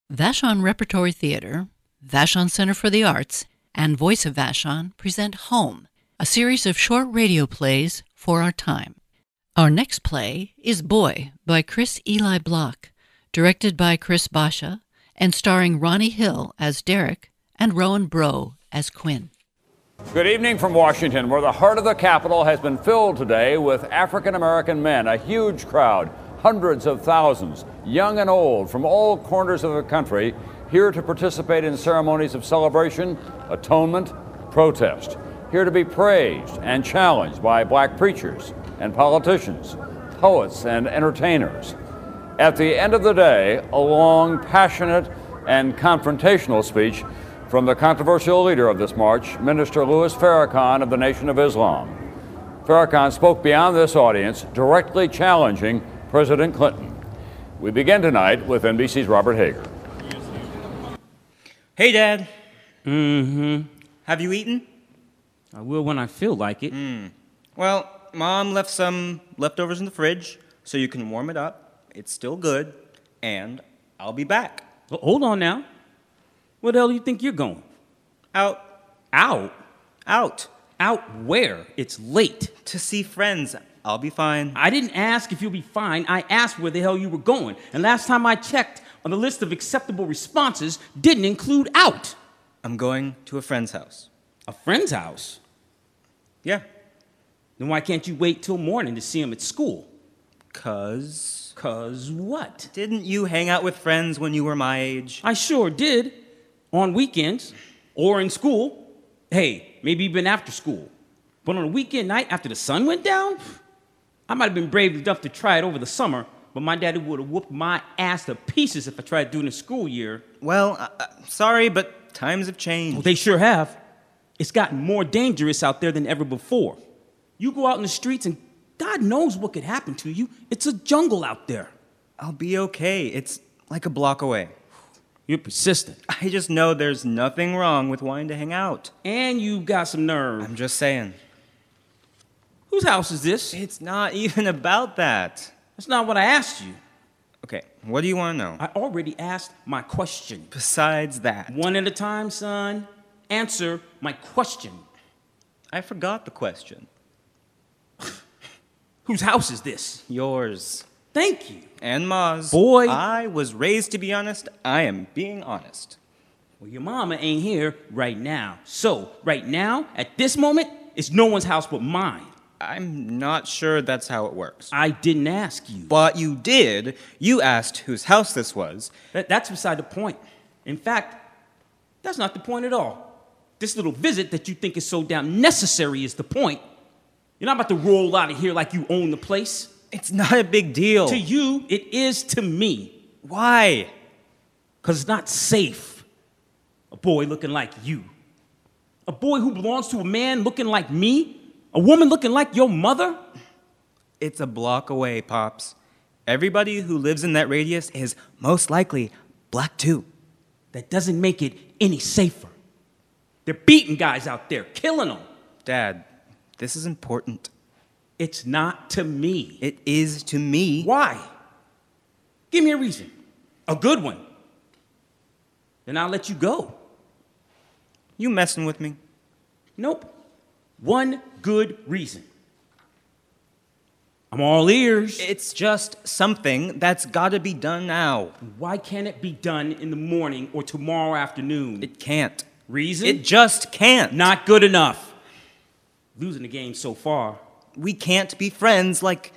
Vashon Repertory Theater, Vashon Center for the Arts, and Voice of Vashon present Home, a series of short radio plays for our time. Our next play is Boy by Chris Eli Block, directed by Chris Basha, and starring Ronnie Hill as Derek and Rowan Bro as Quinn. Good evening from Washington, where the heart of the Capitol has been filled today with African-American men, a huge crowd, hundreds of thousands, young and old, from all corners of the country, here to participate in ceremonies of celebration, atonement, protest, here to be praised and challenged by black preachers and politicians, poets and entertainers. At the end of the day, a long, passionate, and confrontational speech from the controversial leader of this march, Minister Louis Farrakhan of the Nation of Islam. Farrakhan spoke beyond this audience, directly challenging President Clinton. We begin tonight with NBC's Robert Hager. Hey, Dad. Have you eaten? I will when I feel like it. Well, Mom left some leftovers in the fridge, so you can warm it up. It's still good, and I'll be back. Well, hold on now. Where the hell do you think you're going? Out. Out? Out. Out where? It's late. To see friends. I'll be fine. I didn't ask if you'll be fine. I asked where the hell you were going. And last time I checked, on the list of acceptable responses didn't include out. I'm going to a friend's house. A friend's house? Yeah. Then why can't you wait till morning to see him at school? 'Cause what? Didn't you hang out with friends when you were my age? I sure did. On weekends or in school. Hey, maybe even after school. But on a weekend night after the sun went down, I might have been brave enough to try it over the summer, but my daddy would have whooped my ass to pieces if I tried doing the school year. Well, sorry, but times have changed. Well, they sure have. It's gotten more dangerous out there than ever before. You go out in the streets and God knows what could happen to you. It's a jungle out there. I'll be okay. It's like a block away. You're persistent. I just know there's nothing wrong with wanting to hang out. And you've got some nerve. I'm just saying. Whose house is this? It's not even about that. That's not what I asked you. Okay, what do you want to know? I already asked my question. Besides that. One at a time, son. Answer my question. I forgot the question. Whose house is this? Yours. Thank you. And Ma's. Boy. I was raised to be honest. I am being honest. Well, your mama ain't here right now. So, right now, at this moment, it's no one's house but mine. I'm not sure that's how it works. I didn't ask you. But you did. You asked whose house this was. That's beside the point. In fact, that's not the point at all. This little visit that you think is so damn necessary is the point. You're not about to roll out of here like you own the place. It's not a big deal. To you, it is to me. Why? Because it's not safe. A boy looking like you. A boy who belongs to a man looking like me. A woman looking like your mother. It's a block away, Pops. Everybody who lives in that radius is most likely black too. That doesn't make it any safer. They're beating guys out there, killing them. Dad, this is important. It's not to me. It is to me. Why? Give me a reason. A good one. Then I'll let you go. You messing with me? Nope. One good reason. I'm all ears. It's just something that's gotta be done now. Why can't it be done in the morning or tomorrow afternoon? It can't. Reason? It just can't. Not good enough. Losing the game so far. We can't be friends like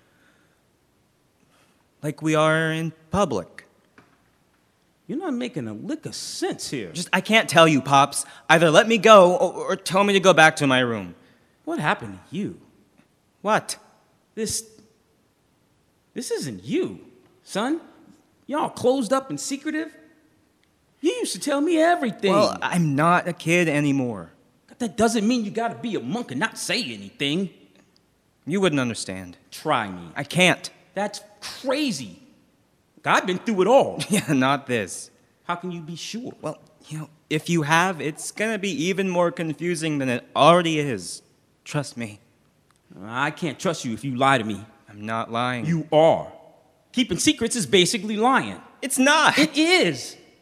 we are in public. You're not making a lick of sense here. I can't tell you, Pops. Either let me go or tell me to go back to my room. What happened to you? What? This isn't you, son. Y'all closed up and secretive. You used to tell me everything. Well, I'm not a kid anymore. That doesn't mean you gotta be a monk and not say anything. You wouldn't understand. Try me. I can't. That's crazy. I've been through it all. Yeah, not this. How can you be sure? Well, if you have, it's gonna be even more confusing than it already is. Trust me. I can't trust you if you lie to me. I'm not lying. You are. Keeping secrets is basically lying. It's not. It is.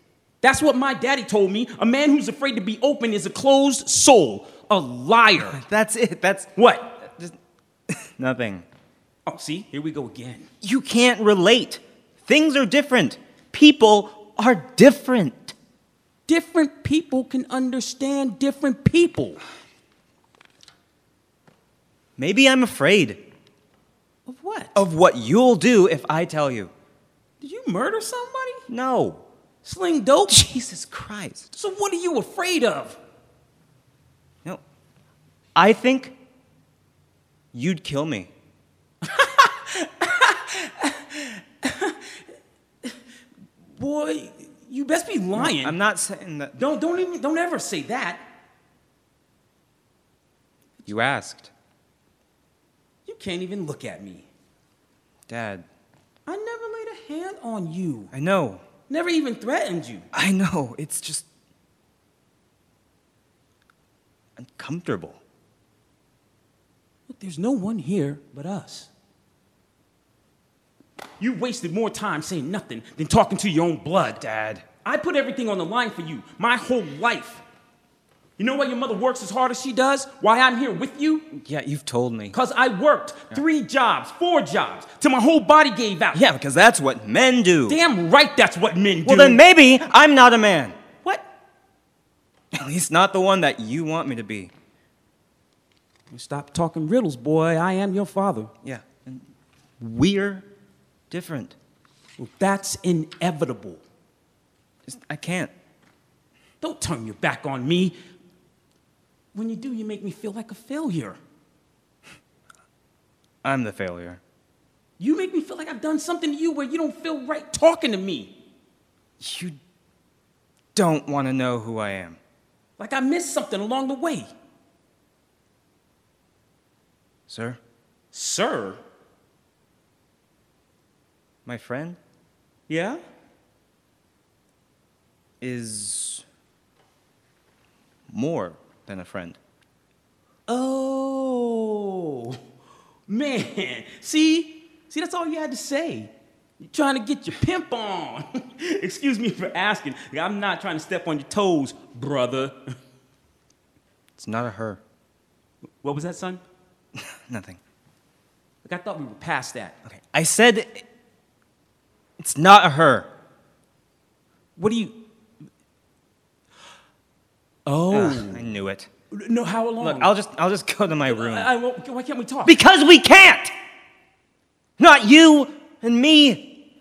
That's what my daddy told me. A man who's afraid to be open is a closed soul, a liar. That's it. That's What? just nothing. Oh, see, here we go again. You can't relate. Things are different. People are different. Different people can understand different people. Maybe I'm afraid Of what? of what you'll do if I tell you. Did you murder somebody? No. Sling dope? Jesus Christ. So what are you afraid of? No. I think you'd kill me. Boy, you best be lying. I'm not saying that. Don't ever say that. You asked. You can't even look at me. Dad, I never laid a hand on you. I know. Never even threatened you. I know. It's just uncomfortable. Look, there's no one here but us. You wasted more time saying nothing than talking to your own blood. Dad. I put everything on the line for you, my whole life. You know why your mother works as hard as she does? Why I'm here with you? Yeah, you've told me. Because I worked 3 jobs, 4 jobs, till my whole body gave out. Yeah, because that's what men do. Damn right that's what men do. Well, then maybe I'm not a man. What? At least not the one that you want me to be. Stop talking riddles, boy. I am your father. Yeah. And we're different. Well, that's inevitable. I can't. Don't turn your back on me. When you do, you make me feel like a failure. I'm the failure. You make me feel like I've done something to you where you don't feel right talking to me. You don't want to know who I am. Like I missed something along the way. Sir? Sir? My friend Yeah? is more than a friend. Oh, man. See, that's all you had to say. You're trying to get your pimp on. Excuse me for asking. I'm not trying to step on your toes, brother. It's not a her. What was that, son? Nothing. Like, I thought we were past that. Okay. I said it's not a her. What do you... Oh. I knew it. No, how long? Look, I'll just go to my room. Why can't we talk? Because we can't! Not you and me.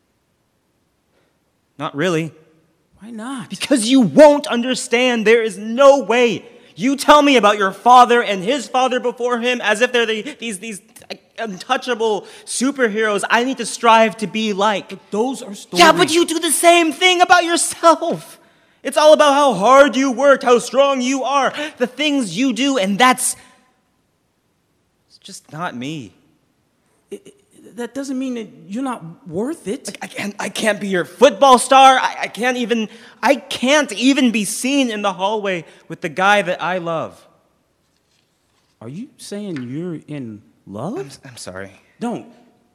Not really. Why not? Because you won't understand. There is no way. You tell me about your father and his father before him as if they're these untouchable superheroes I need to strive to be like. But those are stories. Yeah, but you do the same thing about yourself. It's all about how hard you worked, how strong you are, the things you do, and it's just not me. That doesn't mean that you're not worth it. Like, I can't be your football star. I can't even be seen in the hallway with the guy that I love. Are you saying you're in love? I'm sorry. Don't.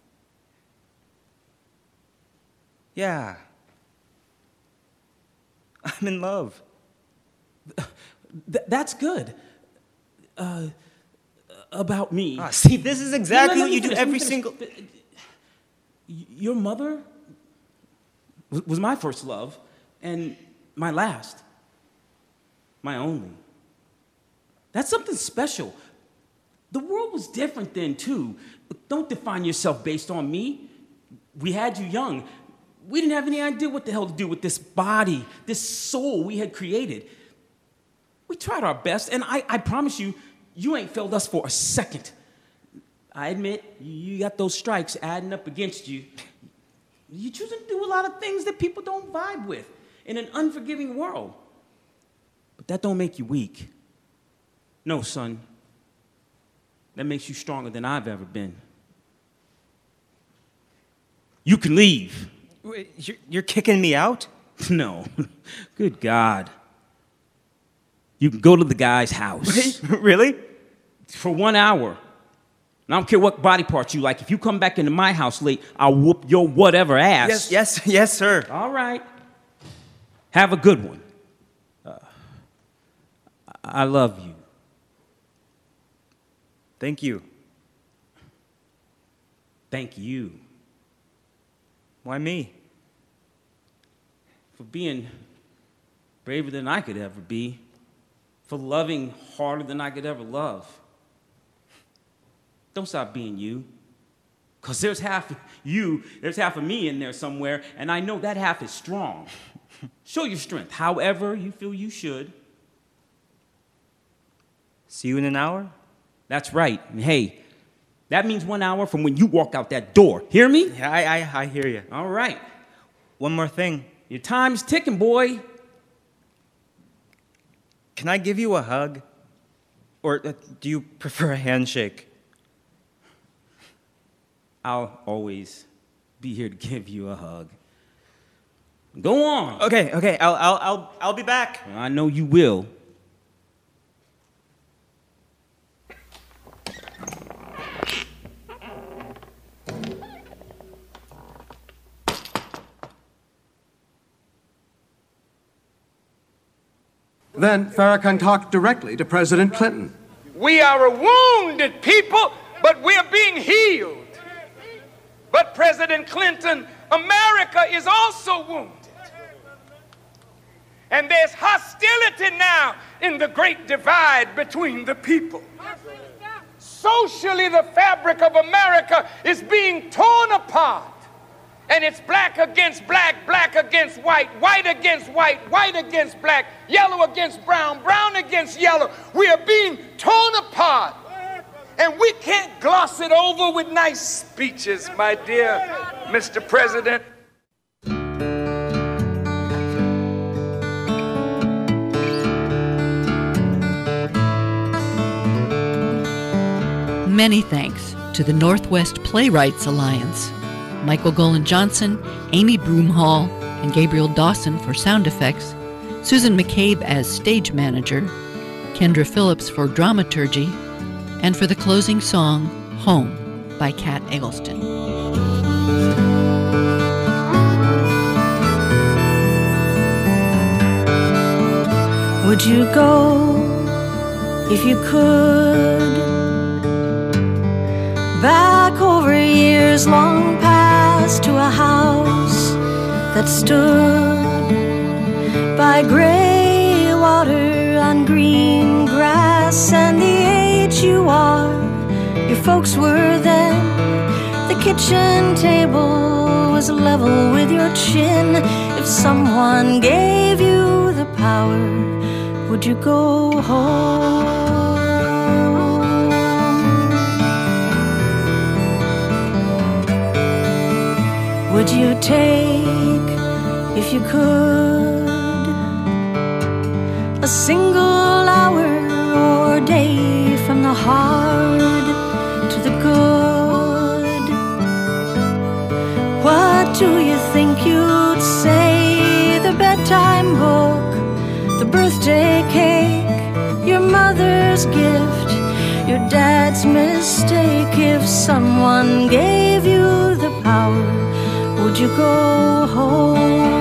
Yeah. I'm in love. That's good. About me. See, this is exactly No, what you do let me every finish. single... Your mother was my first love and my last. My only. That's something special. The world was different then, too. But don't define yourself based on me. We had you young. We didn't have any idea what the hell to do with this body, this soul we had created. We tried our best, and I promise you, you ain't failed us for a second. I admit, you got those strikes adding up against you. You're choosing to do a lot of things that people don't vibe with in an unforgiving world. But that don't make you weak. No, son. That makes you stronger than I've ever been. You can leave. Wait, you're kicking me out? No. Good God. You can go to the guy's house. Really? For 1 hour. And I don't care what body parts you like. If you come back into my house late, I'll whoop your whatever ass. Yes, sir. All right. Have a good one. I love you. Thank you. Thank you Why me? for being braver than I could ever be, for loving harder than I could ever love. Don't stop being you. Because there's half of you, there's half of me in there somewhere, and I know that half is strong. Show your strength, however you feel you should. See you in an hour? That's right. And hey, that means 1 hour from when you walk out that door. Hear me? Yeah, I hear you. All right. One more thing. Your time's ticking, boy. Can I give you a hug? Or do you prefer a handshake? I'll always be here to give you a hug. Go on. Okay. I'll be back. I know you will. Then Farrakhan talked directly to President Clinton. We are a wounded people, but we're being healed. But President Clinton, America is also wounded. And there's hostility now in the great divide between the people. Socially, the fabric of America is being torn apart. And it's black against black, black against white, white against white, white against black, yellow against brown, brown against yellow. We are being torn apart. And we can't gloss it over with nice speeches, my dear Mr. President. Many thanks to the Northwest Playwrights Alliance, Michael Golan Johnson, Amy Broomhall, and Gabriel Dawson for sound effects, Susan McCabe as stage manager, Kendra Phillips for dramaturgy, and for the closing song, Home, by Kat Eggleston. Would you go if you could? Back over years long past to a house that stood by gray water on green grass, and the age you are, your folks were then. The kitchen table was level with your chin. If someone gave you the power, would you go home? Would you take, if you could, a single hour or day from the hard to the good? What do you think you'd say? The bedtime book, the birthday cake, your mother's gift, your dad's mistake. If someone gave you the power, would you go home?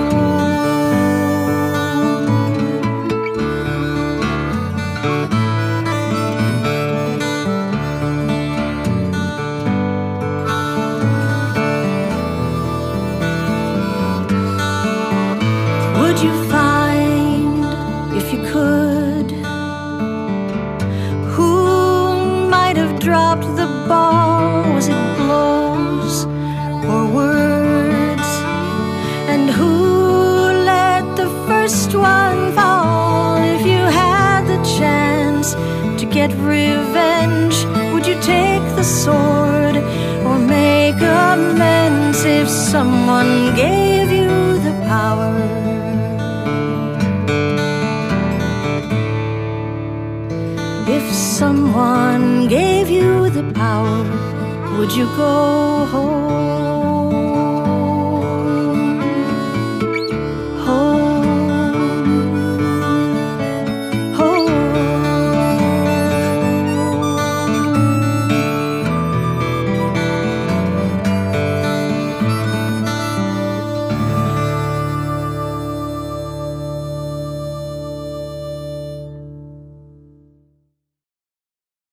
Would you find, if you could, who might have dropped the ball? Was it blows or words? And who let the first one fall? If you had the chance to get revenge, would you take the sword or make amends? If someone gave you the power, if someone gave you the power, would you go home?